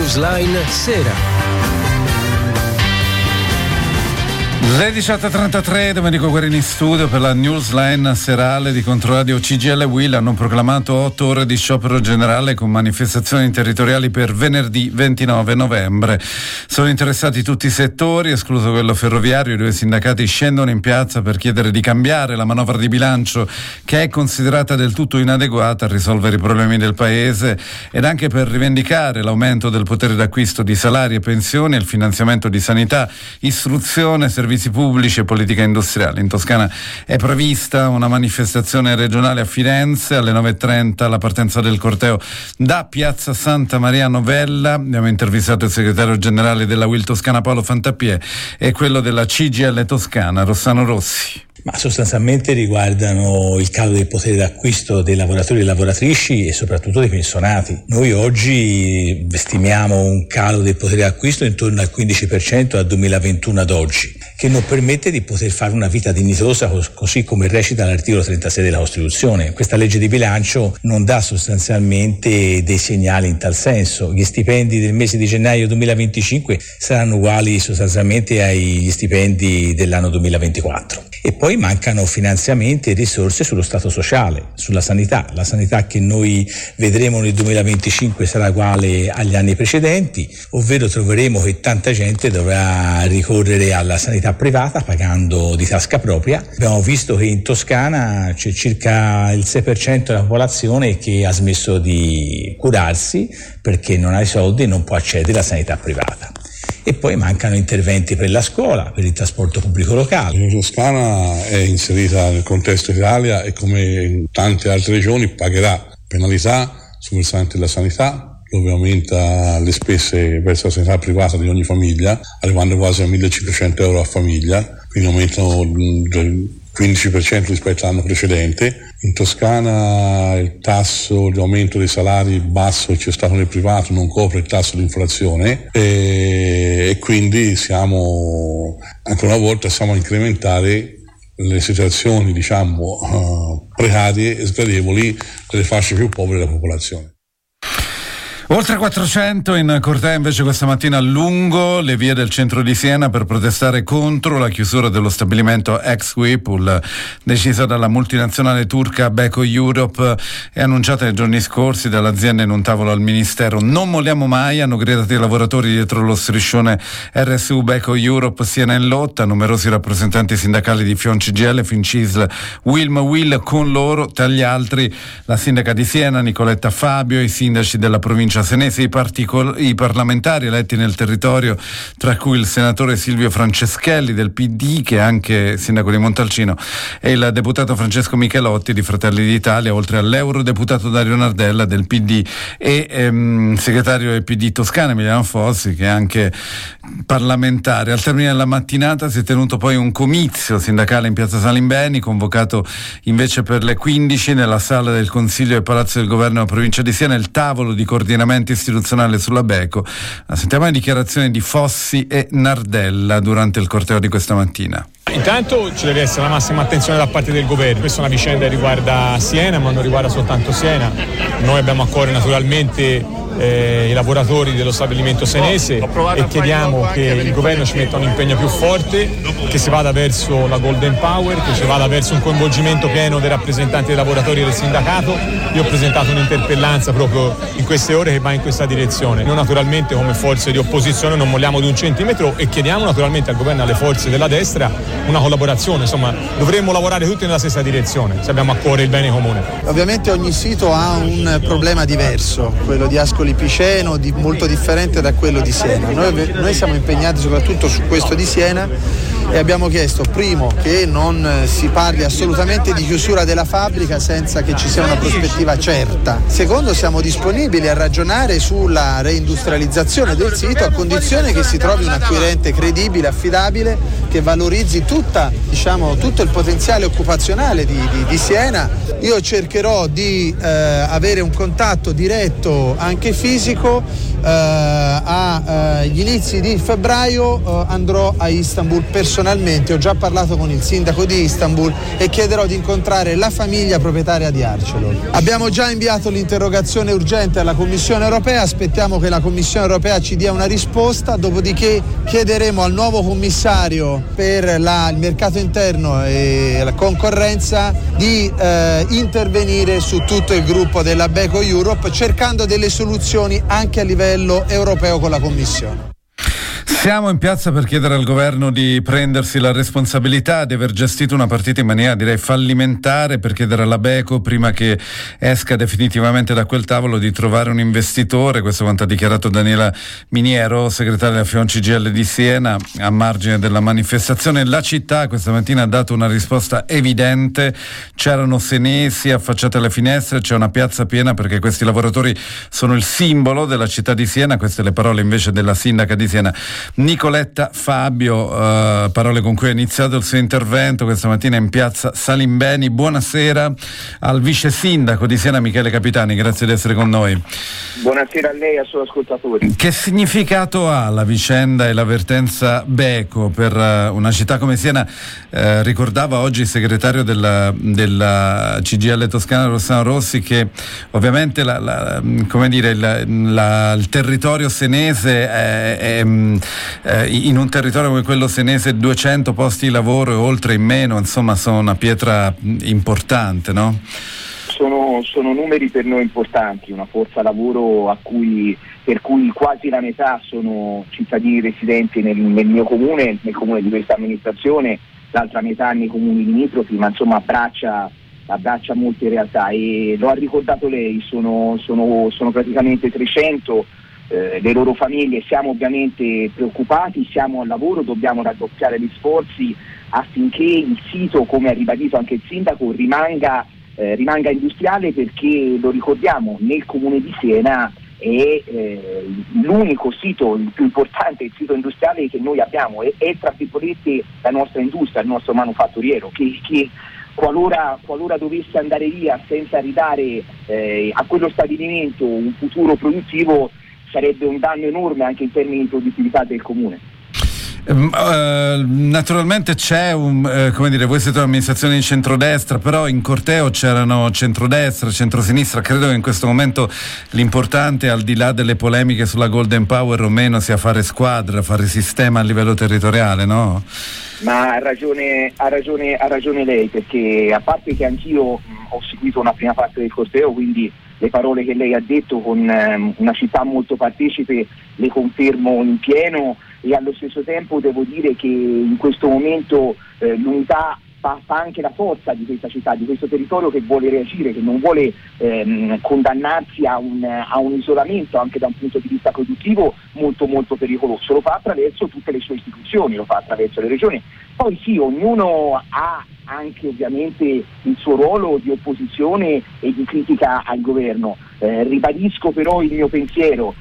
Newsline Sera. Le 18.33, Domenico Guerini in studio per la Newsline serale di Controradio. CGIL e UIL hanno proclamato 8 ore di sciopero generale con manifestazioni territoriali per venerdì 29 novembre. Sono interessati tutti i settori, escluso quello ferroviario, dove i sindacati scendono in piazza per chiedere di cambiare la manovra di bilancio, che è considerata del tutto inadeguata a risolvere i problemi del Paese, ed anche per rivendicare l'aumento del potere d'acquisto di salari e pensioni e il finanziamento di sanità, istruzione, servizi pubblici e politica industriale. In Toscana è prevista una manifestazione regionale a Firenze alle 9.30, la partenza del corteo da Piazza Santa Maria Novella. Abbiamo intervistato il segretario generale della UIL Toscana Paolo Fantapiè e quello della CGIL Toscana Rossano Rossi. Ma sostanzialmente riguardano il calo del potere d'acquisto dei lavoratori e lavoratrici e soprattutto dei pensionati. Noi oggi stimiamo un calo del potere d'acquisto intorno al 15% dal 2021 ad oggi, che non permette di poter fare una vita dignitosa così come recita l'articolo 36 della Costituzione. Questa legge di bilancio non dà sostanzialmente dei segnali in tal senso. Gli stipendi del mese di gennaio 2025 saranno uguali sostanzialmente agli stipendi dell'anno 2024. E poi mancano finanziamenti e risorse sullo Stato sociale, sulla sanità. La sanità che noi vedremo nel 2025 sarà uguale agli anni precedenti, ovvero troveremo che tanta gente dovrà ricorrere alla sanità privata pagando di tasca propria. Abbiamo visto che in Toscana c'è circa il 6% della popolazione che ha smesso di curarsi perché non ha i soldi e non può accedere alla sanità privata. E poi mancano interventi per la scuola, per il trasporto pubblico locale. La Toscana è inserita nel contesto Italia e come in tante altre regioni pagherà penalità sul versante della sanità, dove aumenta le spese verso la sanità privata di ogni famiglia, arrivando quasi a 1.500 euro a famiglia, quindi aumentano del 15% rispetto all'anno precedente. In Toscana il tasso di aumento dei salari basso che c'è stato nel privato non copre il tasso di inflazione e quindi ancora una volta siamo a incrementare le situazioni precarie e sgradevoli delle fasce più povere della popolazione. Oltre 400 in corteo invece questa mattina lungo le vie del centro di Siena per protestare contro la chiusura dello stabilimento ex Whirlpool decisa dalla multinazionale turca Beko Europe e annunciata nei giorni scorsi dall'azienda in un tavolo al ministero. Non molliamo mai, hanno gridato i lavoratori dietro lo striscione RSU Beko Europe Siena in lotta, numerosi rappresentanti sindacali di Fion CGIL, Fincisl, Wilm Will con loro, tra gli altri la sindaca di Siena Nicoletta Fabio, i sindaci della provincia senese, i parlamentari eletti nel territorio, tra cui il senatore Silvio Franceschelli del PD, che è anche sindaco di Montalcino, e il deputato Francesco Michelotti di Fratelli d'Italia, oltre all'eurodeputato Dario Nardella del PD e segretario del PD Toscana Emiliano Fossi, che è anche parlamentare. Al termine della mattinata si è tenuto poi un comizio sindacale in piazza Salimbeni, convocato invece per le 15 nella sala del Consiglio e Palazzo del Governo della provincia di Siena, il tavolo di coordinamento istituzionale sulla Beko. Sentiamo le dichiarazioni di Fossi e Nardella durante il corteo di questa mattina. Intanto ci deve essere la massima attenzione da parte del governo. Questa è una vicenda che riguarda Siena, ma non riguarda soltanto Siena. Noi abbiamo a cuore naturalmente i lavoratori dello stabilimento senese e chiediamo che il governo ci metta un impegno più forte, che si vada verso la Golden Power, che si vada verso un coinvolgimento pieno dei rappresentanti dei lavoratori e del sindacato. Io ho presentato un'interpellanza proprio in queste ore che va in questa direzione. Noi naturalmente come forze di opposizione non molliamo di un centimetro e chiediamo naturalmente al governo e alle forze della destra una collaborazione. Insomma, dovremmo lavorare tutti nella stessa direzione se abbiamo a cuore il bene comune. Ovviamente ogni sito ha un problema diverso, quello di Ascoli Piceno molto differente da quello di Siena. Noi siamo impegnati soprattutto su questo di Siena e abbiamo chiesto, primo, che non si parli assolutamente di chiusura della fabbrica senza che ci sia una prospettiva certa. Secondo, siamo disponibili a ragionare sulla reindustrializzazione del sito a condizione che si trovi un acquirente credibile, affidabile, che valorizzi tutto il potenziale occupazionale di Siena. Io cercherò di avere un contatto diretto anche fisico. Agli inizi di febbraio andrò a Istanbul personalmente, ho già parlato con il sindaco di Istanbul e chiederò di incontrare la famiglia proprietaria di Arcelor. Abbiamo già inviato l'interrogazione urgente alla Commissione europea, aspettiamo che la Commissione europea ci dia una risposta, dopodiché chiederemo al nuovo commissario per il mercato interno e la concorrenza di intervenire su tutto il gruppo della Beko Europe, cercando delle soluzioni anche a livello europeo con la Commissione. Siamo in piazza per chiedere al governo di prendersi la responsabilità di aver gestito una partita in maniera direi fallimentare, per chiedere alla Beko, prima che esca definitivamente da quel tavolo, di trovare un investitore. Questo quanto ha dichiarato Daniela Miniero, segretaria della FIOM CGIL di Siena, a margine della manifestazione. La città questa mattina ha dato una risposta evidente: c'erano senesi affacciati alle finestre, c'è una piazza piena perché questi lavoratori sono il simbolo della città di Siena. Queste le parole invece della sindaca di Siena, Nicoletta Fabio, parole con cui ha iniziato il suo intervento questa mattina in piazza Salimbeni. Buonasera al vice sindaco di Siena, Michele Capitani, grazie di essere con noi. Buonasera a lei e ai suoi ascoltatori. Che significato ha la vicenda e l'avvertenza Beko per una città come Siena? Ricordava oggi il segretario della CGIL Toscana, Rossano Rossi, che ovviamente il territorio senese è in un territorio come quello senese 200 posti di lavoro e oltre in meno, insomma sono una pietra importante, no? Sono numeri per noi importanti, una forza lavoro per cui quasi la metà sono cittadini residenti nel mio comune, nel comune di questa amministrazione, l'altra metà nei comuni limitrofi, ma insomma abbraccia molte realtà, e lo ha ricordato lei, sono praticamente 300 le loro famiglie. Siamo ovviamente preoccupati, siamo al lavoro, dobbiamo raddoppiare gli sforzi affinché il sito, come ha ribadito anche il sindaco, rimanga industriale, perché lo ricordiamo, nel comune di Siena è l'unico sito, il più importante, il sito industriale che noi abbiamo, è tra virgolette la nostra industria, il nostro manufatturiero, che qualora dovesse andare via senza ridare a quello stabilimento un futuro produttivo, sarebbe un danno enorme anche in termini di produttività del comune. Naturalmente c'è voi siete un'amministrazione di centrodestra, però in corteo c'erano centrodestra, centrosinistra. Credo che in questo momento l'importante, al di là delle polemiche sulla Golden Power o meno, sia fare squadra, fare sistema a livello territoriale, no? Ma ha ragione lei, perché a parte che anch'io ho seguito una prima parte del corteo, quindi le parole che lei ha detto, con una città molto partecipe, le confermo in pieno, e allo stesso tempo devo dire che in questo momento l'unità fa anche la forza di questa città, di questo territorio, che vuole reagire, che non vuole condannarsi a un isolamento anche da un punto di vista produttivo molto molto pericoloso. Lo fa attraverso tutte le sue istituzioni, lo fa attraverso le regioni. Poi sì, ognuno ha anche ovviamente il suo ruolo di opposizione e di critica al governo. Ribadisco però il mio pensiero: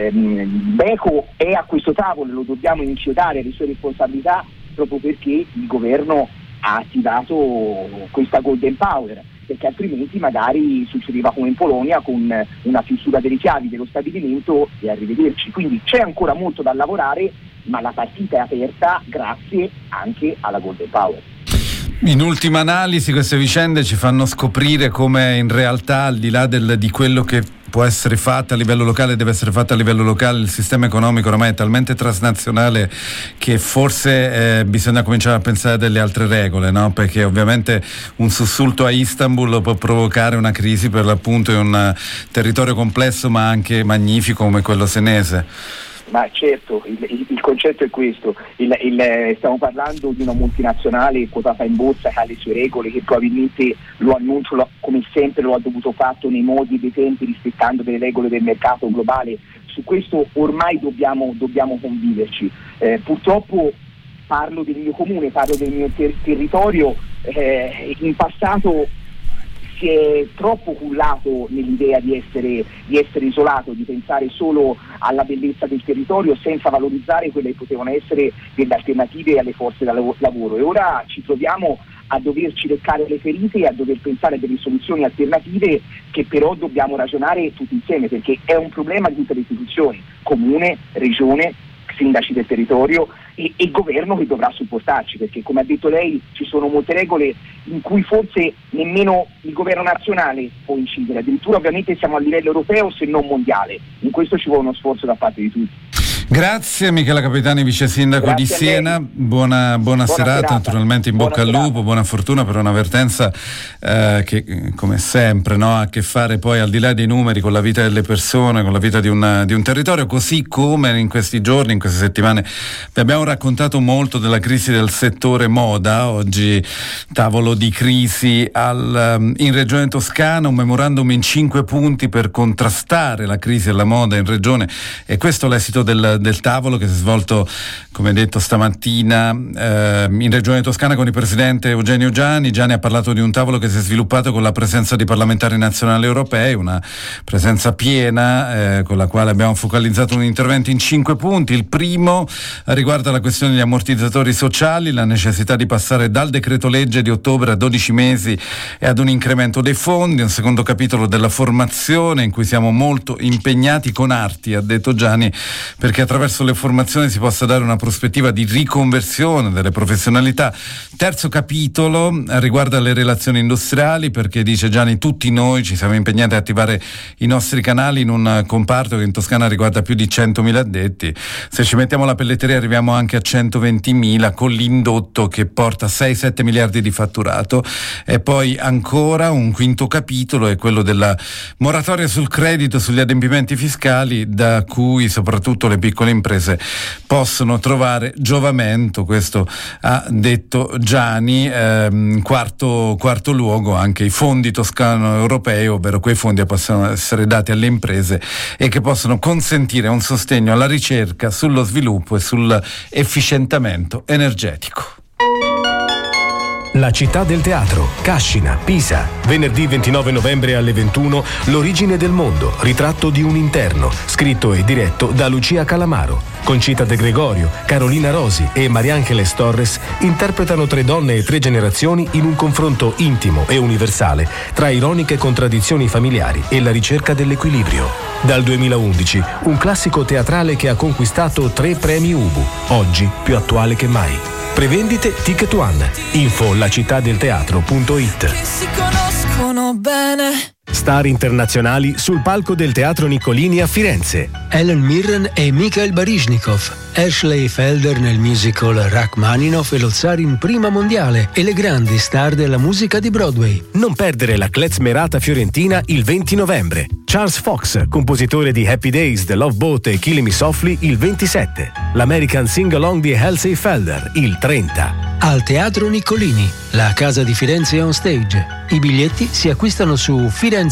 Beko è a questo tavolo, lo dobbiamo inchiodare alle sue responsabilità, proprio perché il governo ha attivato questa Golden Power, perché altrimenti magari succedeva come in Polonia, con una chiusura delle chiavi dello stabilimento e arrivederci. Quindi c'è ancora molto da lavorare, ma la partita è aperta grazie anche alla Golden Power. In ultima analisi, queste vicende ci fanno scoprire come in realtà, al di là di quello che può essere fatto a livello locale, deve essere fatto a livello locale, il sistema economico ormai è talmente transnazionale che forse bisogna cominciare a pensare a delle altre regole, no? Perché ovviamente un sussulto a Istanbul può provocare una crisi, per l'appunto, in un territorio complesso ma anche magnifico come quello senese. Ma certo, il concetto è questo, stiamo parlando di una multinazionale quotata in borsa, che ha le sue regole, che probabilmente lo annuncia come sempre lo ha dovuto fatto nei modi e dei tempi, rispettando delle regole del mercato globale. Su questo ormai dobbiamo conviverci. Purtroppo parlo del mio comune, parlo del mio territorio. In passato si è troppo cullato nell'idea di essere isolato, di pensare solo alla bellezza del territorio senza valorizzare quelle che potevano essere delle alternative alle forze da lavoro, e ora ci troviamo a doverci leccare le ferite e a dover pensare a delle soluzioni alternative che però dobbiamo ragionare tutti insieme, perché è un problema di tutte le istituzioni, comune, regione, sindaci del territorio e governo, che dovrà supportarci, perché come ha detto lei ci sono molte regole in cui forse nemmeno il governo nazionale può incidere, addirittura ovviamente siamo a livello europeo se non mondiale, in questo ci vuole uno sforzo da parte di tutti. Grazie Michela Capitani, vice sindaco di Siena, buona serata, naturalmente in bocca al lupo, buona fortuna per un'avvertenza che come sempre, no, ha a che fare poi al di là dei numeri con la vita delle persone, con la vita di un territorio, così come in questi giorni, in queste settimane vi abbiamo raccontato molto della crisi del settore moda. Oggi tavolo di crisi in Regione Toscana, un memorandum in 5 punti per contrastare la crisi della moda in regione, e questo l'esito del tavolo che si è svolto, come detto, stamattina in Regione Toscana con il presidente Eugenio Giani. Giani ha parlato di un tavolo che si è sviluppato con la presenza di parlamentari nazionali e europei, una presenza piena con la quale abbiamo focalizzato un intervento in 5 punti. Il primo riguarda la questione degli ammortizzatori sociali, la necessità di passare dal decreto legge di ottobre a 12 mesi e ad un incremento dei fondi. Un secondo capitolo della formazione, in cui siamo molto impegnati con Arti, ha detto Giani, perché attraverso le formazioni si possa dare una prospettiva di riconversione delle professionalità. Terzo capitolo riguarda le relazioni industriali, perché dice Giani tutti noi ci siamo impegnati a attivare i nostri canali in un comparto che in Toscana riguarda più di 100.000 addetti. Se ci mettiamo la pelletteria arriviamo anche a 120.000, con l'indotto che porta 6-7 miliardi di fatturato. E poi ancora un quinto capitolo è quello della moratoria sul credito, sugli adempimenti fiscali, da cui soprattutto le piccole imprese possono trovare giovamento. Questo ha detto Giani. Quarto luogo anche i fondi toscano europei, ovvero quei fondi che possono essere dati alle imprese e che possono consentire un sostegno alla ricerca, sullo sviluppo e sull'efficientamento energetico. La città del teatro, Cascina, Pisa. Venerdì 29 novembre alle 21, L'origine del mondo, ritratto di un interno, scritto e diretto da Lucia Calamaro. Conchita De Gregorio, Carolina Rosi e Mariangeles Torres interpretano 3 donne e 3 generazioni in un confronto intimo e universale tra ironiche contraddizioni familiari e la ricerca dell'equilibrio. Dal 2011, un classico teatrale che ha conquistato 3 premi Ubu, oggi più attuale che mai. Prevendite Ticket One. Info lacittadelteatro.it. Che si conoscono bene. Star internazionali sul palco del Teatro Niccolini a Firenze. Helen Mirren e Mikhail Baryshnikov, Ashley Felder nel musical Rachmaninoff e lo zar in prima mondiale e le grandi star della musica di Broadway. Non perdere la Klezmerata fiorentina il 20 novembre. Charles Fox, compositore di Happy Days, The Love Boat e Killing Me Softly il 27. L'American Sing-Along di Halsey Felder il 30. Al Teatro Niccolini, la casa di Firenze On Stage. I biglietti si acquistano su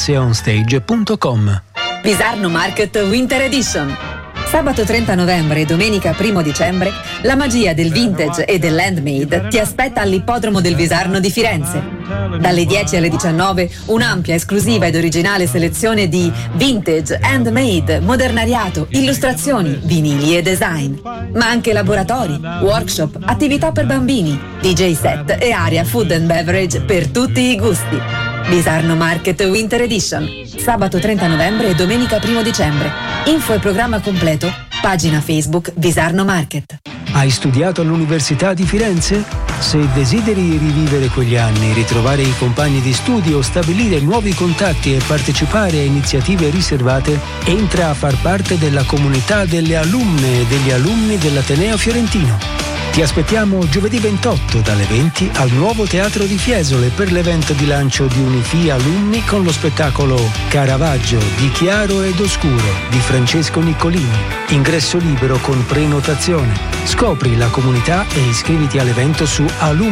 firenzeonstage.com. Visarno Market Winter Edition. Sabato 30 novembre e domenica 1 dicembre la magia del vintage e dell'handmade ti aspetta all'ippodromo del Visarno di Firenze. Dalle 10 alle 19 un'ampia, esclusiva ed originale selezione di vintage, handmade, modernariato, illustrazioni, vinili e design, ma anche laboratori, workshop, attività per bambini, DJ set e area food and beverage per tutti i gusti. Visarno Market Winter Edition, sabato 30 novembre e domenica 1 dicembre. Info e programma completo, pagina Facebook Visarno Market. Hai studiato all'Università di Firenze? Se desideri rivivere quegli anni, ritrovare i compagni di studio, stabilire nuovi contatti e partecipare a iniziative riservate, entra a far parte della comunità delle alunne e degli alunni dell'Ateneo Fiorentino. Ti aspettiamo giovedì 28 dalle 20 al nuovo Teatro di Fiesole per l'evento di lancio di Unifi Alumni con lo spettacolo Caravaggio di Chiaro ed Oscuro di Francesco Niccolini. Ingresso libero con prenotazione. Scopri la comunità e iscriviti all'evento su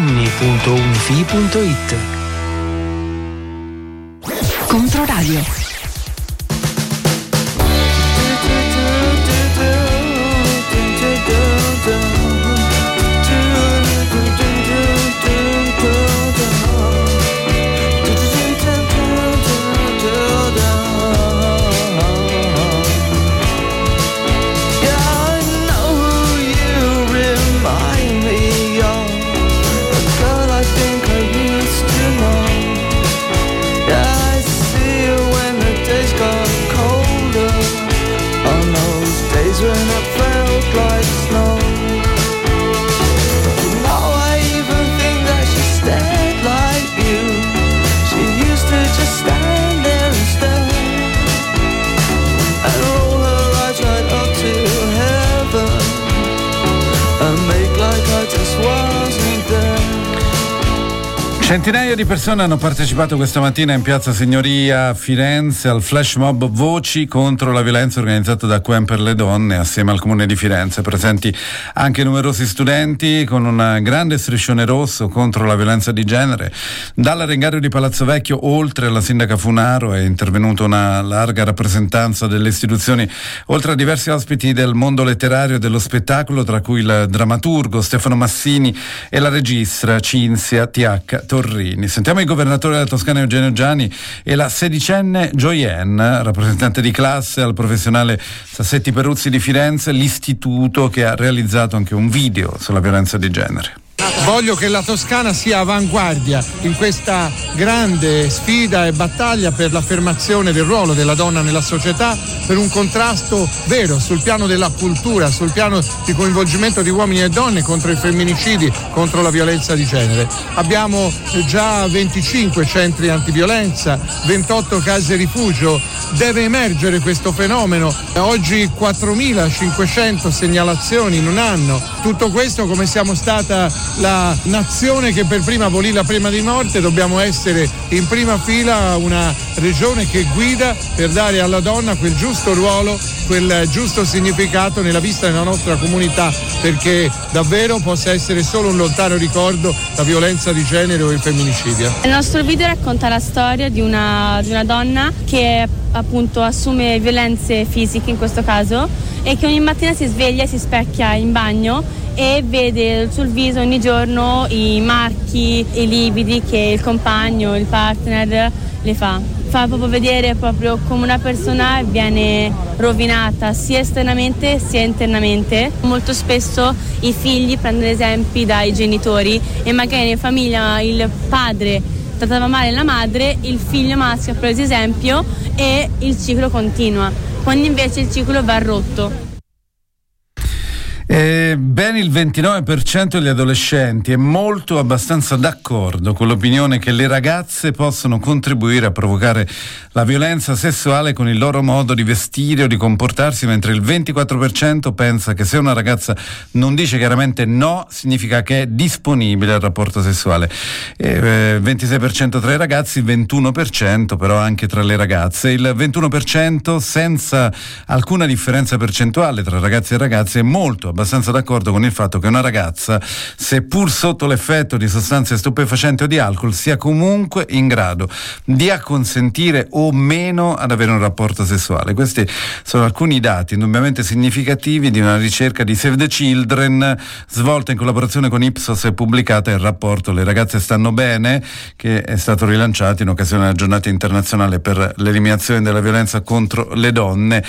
alumni.unifi.it. Controradio. Centinaia di persone hanno partecipato questa mattina in Piazza Signoria a Firenze al flash mob Voci contro la violenza organizzato da Quen per le donne assieme al Comune di Firenze. Presenti anche numerosi studenti con un grande striscione rosso contro la violenza di genere. Dall'Arengario di Palazzo Vecchio, oltre alla sindaca Funaro, è intervenuta una larga rappresentanza delle istituzioni, oltre a diversi ospiti del mondo letterario e dello spettacolo, tra cui il drammaturgo Stefano Massini e la regista Cinzia T.H. Torrini. Sentiamo il governatore della Toscana Eugenio Giani e la sedicenne Gioien, rappresentante di classe al professionale Sassetti Peruzzi di Firenze, l'istituto che ha realizzato anche un video sulla violenza di genere. Voglio che la Toscana sia avanguardia in questa grande sfida e battaglia per l'affermazione del ruolo della donna nella società, per un contrasto vero sul piano della cultura, sul piano di coinvolgimento di uomini e donne contro i femminicidi, contro la violenza di genere. Abbiamo già 25 centri antiviolenza, 28 case rifugio. Deve emergere questo fenomeno. Oggi 4.500 segnalazioni in un anno. Tutto questo, come siamo stata la nazione che per prima abolì la pena di morte, dobbiamo essere in prima fila una regione che guida per dare alla donna quel giusto ruolo, quel giusto significato nella vita della nostra comunità, perché davvero possa essere solo un lontano ricordo la violenza di genere o il femminicidio. Il nostro video racconta la storia di una donna che appunto assume violenze fisiche in questo caso, e che ogni mattina si sveglia e si specchia in bagno e vede sul viso ogni giorno i marchi, i lividi che il compagno, il partner le fa. Fa proprio vedere proprio come una persona viene rovinata sia esternamente sia internamente. Molto spesso i figli prendono esempi dai genitori e magari in famiglia il padre trattava male la madre, il figlio maschio ha preso esempio e il ciclo continua, quando invece il ciclo va rotto. Ben il 29% degli adolescenti è molto abbastanza d'accordo con l'opinione che le ragazze possono contribuire a provocare la violenza sessuale con il loro modo di vestire o di comportarsi, mentre il 24% pensa che se una ragazza non dice chiaramente no, significa che è disponibile al rapporto sessuale. 26% tra i ragazzi, 21% però anche tra le ragazze. Il 21% senza alcuna differenza percentuale tra ragazzi e ragazze è molto abbastanza d'accordo con il fatto che una ragazza, seppur sotto l'effetto di sostanze stupefacenti o di alcol, sia comunque in grado di acconsentire o meno ad avere un rapporto sessuale. Questi sono alcuni dati indubbiamente significativi di una ricerca di Save the Children svolta in collaborazione con Ipsos e pubblicata il rapporto Le ragazze stanno bene, che è stato rilanciato in occasione della giornata internazionale per l'eliminazione della violenza contro le donne.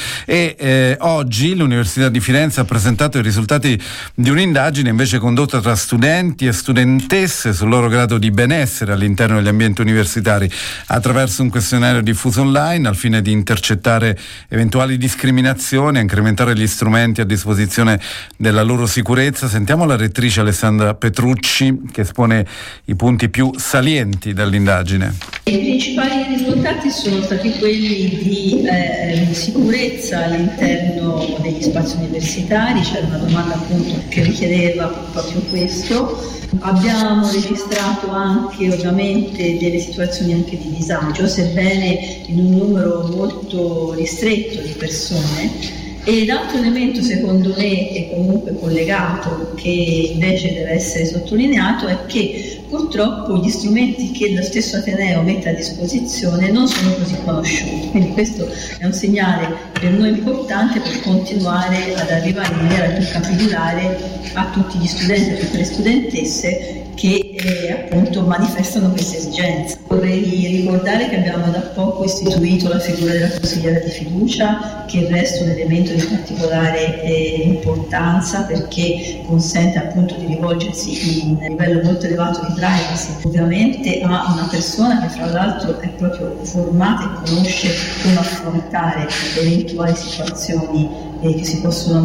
E oggi l'Università di Firenze ha presentato i risultati di un'indagine invece condotta tra studenti e studentesse sul loro grado di benessere all'interno degli ambienti universitari attraverso un questionario diffuso online al fine di intercettare eventuali discriminazioni e incrementare gli strumenti a disposizione della loro sicurezza. Sentiamo la rettrice Alessandra Petrucci che espone i punti più salienti dell'indagine. I principali risultati sono stati quelli di sicurezza all'interno degli spazi universitari. C'era una domanda appunto che richiedeva proprio questo. Abbiamo registrato anche ovviamente delle situazioni anche di disagio, sebbene in un numero molto ristretto di persone. E l'altro elemento secondo me è comunque collegato, che invece deve essere sottolineato, è che purtroppo gli strumenti che lo stesso Ateneo mette a disposizione non sono così conosciuti, quindi questo è un segnale per noi importante per continuare ad arrivare in maniera più capillare a tutti gli studenti e a tutte le studentesse che appunto manifestano queste esigenze. Vorrei ricordare che abbiamo da poco istituito la figura della consigliera di fiducia, che resta un elemento di particolare importanza perché consente appunto di rivolgersi in un livello molto elevato di privacy ovviamente a una persona che fra l'altro è proprio formata e conosce come affrontare eventuali situazioni che si possono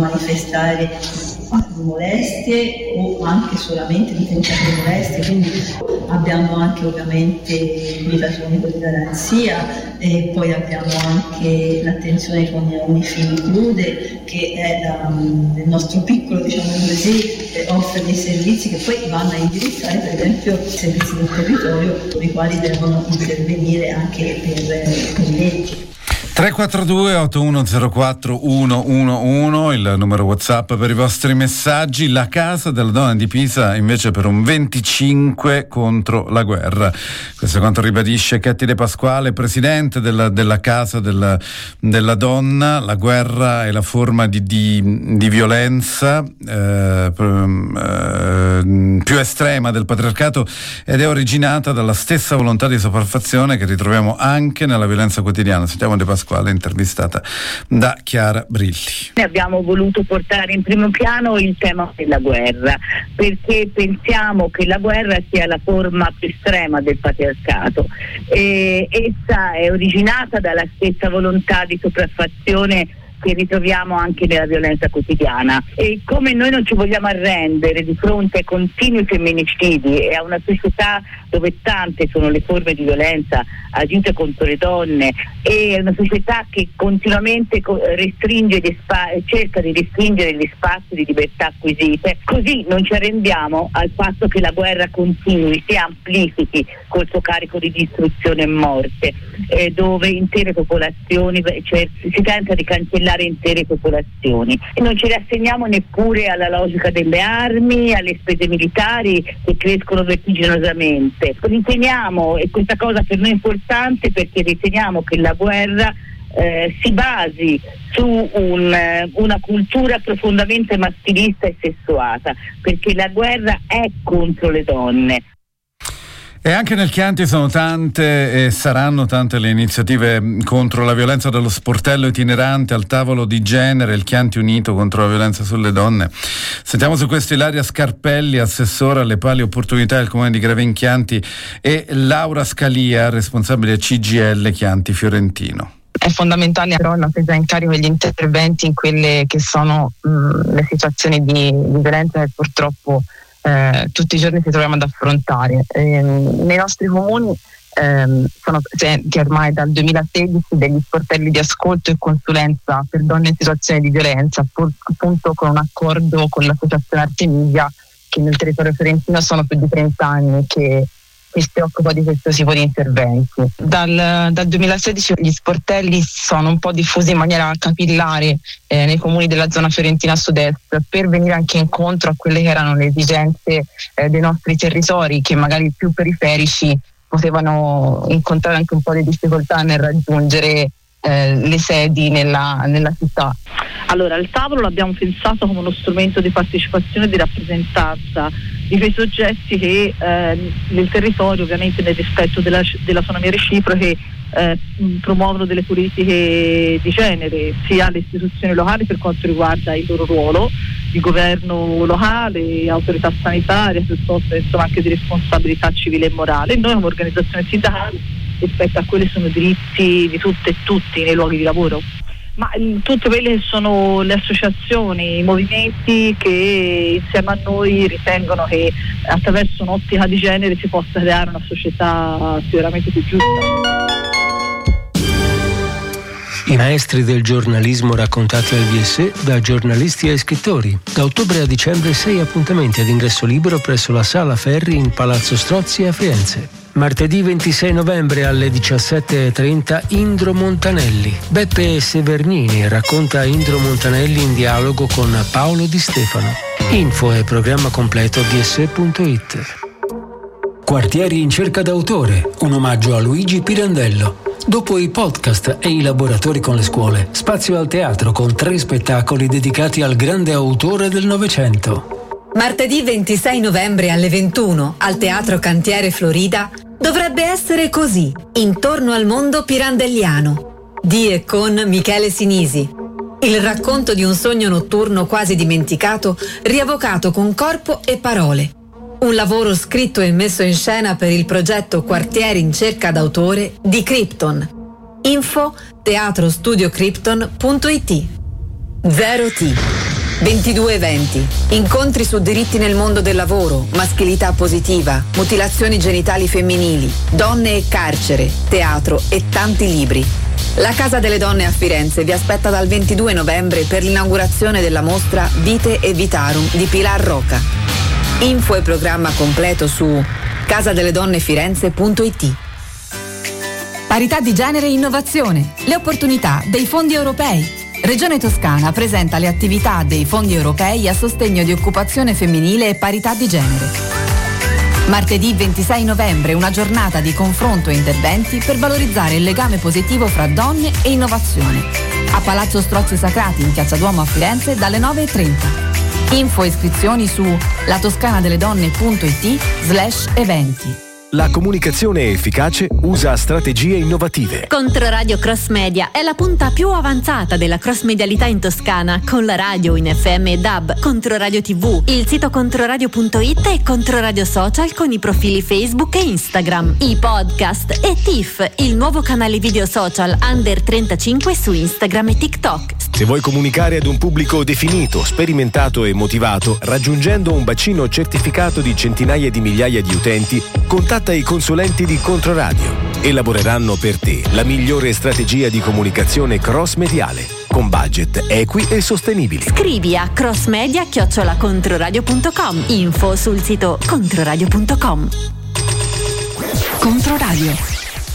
manifestare di molestie o anche solamente di tentativi molestie, quindi abbiamo abbiamo anche ovviamente imitazioni di garanzia, e poi abbiamo anche l'attenzione con ogni film include, che è il nostro piccolo, diciamo così, offre dei servizi che poi vanno a indirizzare per esempio i servizi del territorio, con i quali devono intervenire anche per leggi. 342 8104 111 il numero WhatsApp per i vostri messaggi. La Casa della Donna di Pisa invece per un 25 contro la guerra. Questo quanto ribadisce Ketty De Pasquale, presidente della Casa della Donna. La guerra è la forma di violenza più estrema del patriarcato ed è originata dalla stessa volontà di sopraffazione che ritroviamo anche nella violenza quotidiana. Sentiamo De Pasquale, intervistata da Chiara Brilli. Noi abbiamo voluto portare in primo piano il tema della guerra, perché pensiamo che la guerra sia la forma più estrema del patriarcato. Essa è originata dalla stessa volontà di sopraffazione che ritroviamo anche nella violenza quotidiana, e come noi non ci vogliamo arrendere di fronte ai continui femminicidi e a una società dove tante sono le forme di violenza agite contro le donne, e una società che continuamente restringe cerca di restringere gli spazi di libertà acquisite, così non ci arrendiamo al fatto che la guerra continui, si amplifichi col suo carico di distruzione e morte, dove intere popolazioni, si tenta di cancellare intere popolazioni, e non ci rassegniamo neppure alla logica delle armi, alle spese militari che crescono vertiginosamente. Riteniamo, e questa cosa per noi è importante, perché riteniamo che la guerra si basi su una cultura profondamente maschilista e sessuata, perché la guerra è contro le donne. E anche nel Chianti sono tante e saranno tante le iniziative contro la violenza, dello sportello itinerante al tavolo di genere, il Chianti Unito contro la violenza sulle donne. Sentiamo su questo Ilaria Scarpelli, assessora alle pari opportunità del Comune di Gravin Chianti, e Laura Scalia, responsabile CGIL Chianti Fiorentino. È fondamentale però la presa in carico degli interventi in quelle che sono le situazioni di violenza che purtroppo tutti i giorni ci troviamo ad affrontare. Nei nostri comuni sono presenti ormai dal 2016 degli sportelli di ascolto e consulenza per donne in situazioni di violenza, appunto con un accordo con l'associazione Artemisia, che nel territorio fiorentino sono più di 30 anni che si occupa di questo tipo di interventi. Dal 2016 gli sportelli sono un po' diffusi in maniera capillare nei comuni della zona fiorentina sud-est, per venire anche incontro a quelle che erano le esigenze dei nostri territori, che magari più periferici potevano incontrare anche un po' di difficoltà nel raggiungere le sedi nella città. Allora, il tavolo l'abbiamo pensato come uno strumento di partecipazione e di rappresentanza di quei soggetti che nel territorio, ovviamente nel rispetto dell'autonomia reciproche, promuovono delle politiche di genere, sia alle istituzioni locali per quanto riguarda il loro ruolo di governo locale, autorità sanitaria, piuttosto insomma anche di responsabilità civile e morale. Noi come organizzazione sindacale, rispetto a quelli sono diritti di tutte e tutti nei luoghi di lavoro, ma tutte quelle che sono le associazioni, i movimenti che insieme a noi ritengono che attraverso un'ottica di genere si possa creare una società sicuramente più giusta. I maestri del giornalismo raccontati al VSE da giornalisti e scrittori. Da ottobre a dicembre 6 appuntamenti ad ingresso libero presso la Sala Ferri in Palazzo Strozzi a Firenze. Martedì 26 novembre alle 17:30 Indro Montanelli. Beppe Severnini racconta Indro Montanelli in dialogo con Paolo Di Stefano. Info e programma completo vse.it. Quartieri in cerca d'autore, un omaggio a Luigi Pirandello. Dopo i podcast e i laboratori con le scuole, spazio al teatro con 3 spettacoli dedicati al grande autore del Novecento. Martedì 26 novembre alle 21 al Teatro Cantiere Florida dovrebbe essere così, intorno al mondo pirandelliano. Di e con Michele Sinisi. Il racconto di un sogno notturno quasi dimenticato, rievocato con corpo e parole. Un lavoro scritto e messo in scena per il progetto Quartieri in cerca d'autore di Krypton. Info teatrostudiocrypton.it. 0T. 22 eventi, incontri su diritti nel mondo del lavoro, maschilità positiva, mutilazioni genitali femminili, donne e carcere, teatro e tanti libri. La Casa delle Donne a Firenze vi aspetta dal 22 novembre per l'inaugurazione della mostra Vite e Vitarum di Pilar Roca. Info e programma completo su casadelledonnefirenze.it. Parità di genere e innovazione, le opportunità dei fondi europei. Regione Toscana presenta le attività dei fondi europei a sostegno di occupazione femminile e parità di genere. Martedì 26 novembre una giornata di confronto e interventi per valorizzare il legame positivo fra donne e innovazione. A Palazzo Strozzi Sacrati in Piazza Duomo a Firenze dalle 9:30. Info e iscrizioni su latoscanadeledonne.it/eventi. La comunicazione efficace usa strategie innovative. Controradio Cross Media è la punta più avanzata della cross medialità in Toscana, con la radio in FM e DAB, Controradio TV, il sito controradio.it e Controradio Social con i profili Facebook e Instagram, i podcast e TIFF, il nuovo canale video social Under 35 su Instagram e TikTok. Se vuoi comunicare ad un pubblico definito, sperimentato e motivato, raggiungendo un bacino certificato di centinaia di migliaia di utenti, contatta i consulenti di Controradio. Elaboreranno per te la migliore strategia di comunicazione cross-mediale, con budget equi e sostenibili. Scrivi a crossmedia@controradio.com. Info sul sito controradio.com. Controradio.